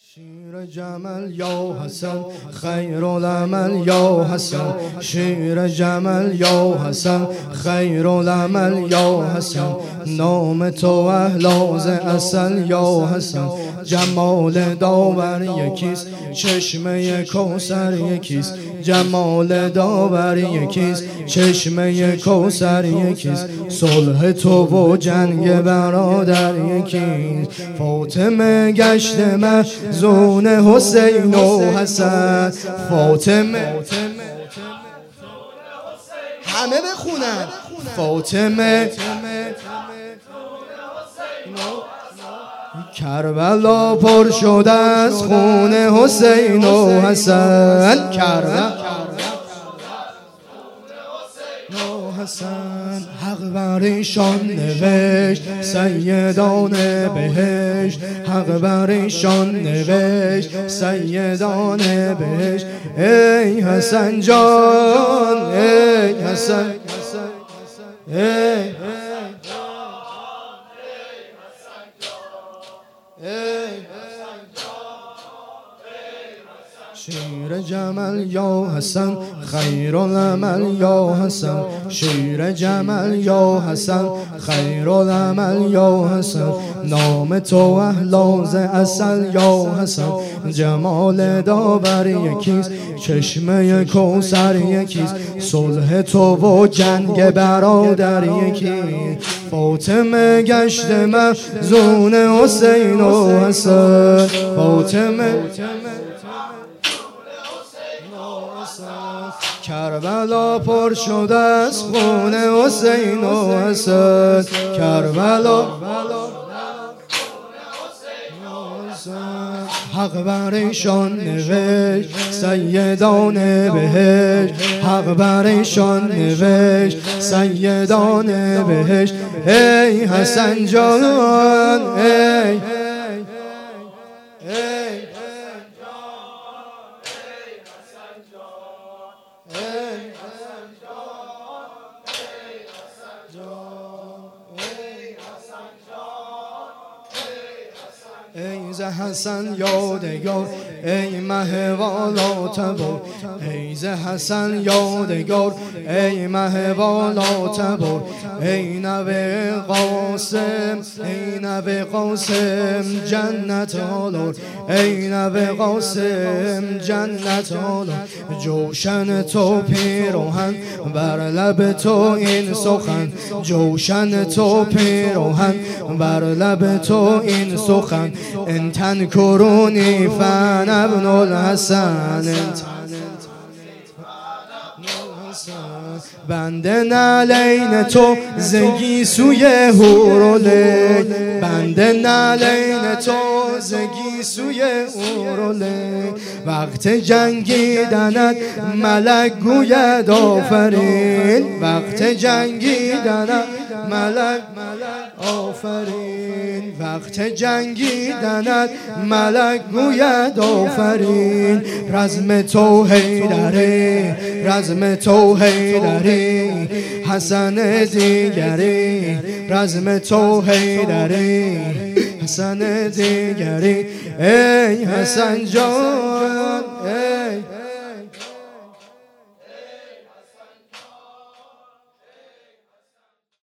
شیر جمل یا حسن خیر العمل یا حسن شیر جمل یا حسن خیر العمل یا حسن نام تو اهلاز اصل یا حسن جمال داور یکیست چشمه کوثر یکیست جمال داور یکیست چشمه کوثر یکیست صلح تو و جنگ برادر یکیست فاطمه گشت محزون حسین و حسن فاطمه همه بخونن فاطمه کربلا پر شده از خون حسین و حسن کربلا حسن حق بر ایشان نوشت سیدان بهشت حق بر ایشان نوشت سیدان بهشت ای حسن جان ای حسن ای شیر جمل یا حسن خیر العمل یا حسن شیر جمل یا حسن خیر العمل یا حسن نام تو اهلاز اصل یا حسن جمال داور یکیست چشمه کوثر یکیست صلح تو و جنگ برادر یکیست فاطمه گشت محزون حسین و حسن فاطمه کربلا پر شده از خون حسین و حسن کربلا حق بر ایشان نوشت سیدان بهشت حق بر ایشان نوشت سیدان بهشت ای حسن جان ای ای ز حسن یادگار ای مه والا تبار ای ز حسن یادگار ای مه والا تبار ای نوه قاسم ای نوه قاسم جنت آلار ای نوه قاسم جنت آلار جوشن تو پیراهن بر لب تو این سخن جوشن تو پیراهن بر لب تو این سخن ان تنکرونی فانا ابن الحسن بنده نعلین تو زگی سوی هورولک بنده نعلین تو زگی سوی هورولک وقت جنگیدنت ملک گوید آفرین وقت جنگیدنت ملک آفرین وقت جنگیدنت ملک گوید آفرین رزم تو حیدری رزم تو حیدری حسن دیگری رزم تو حیدری حسن دیگری ای حسن جان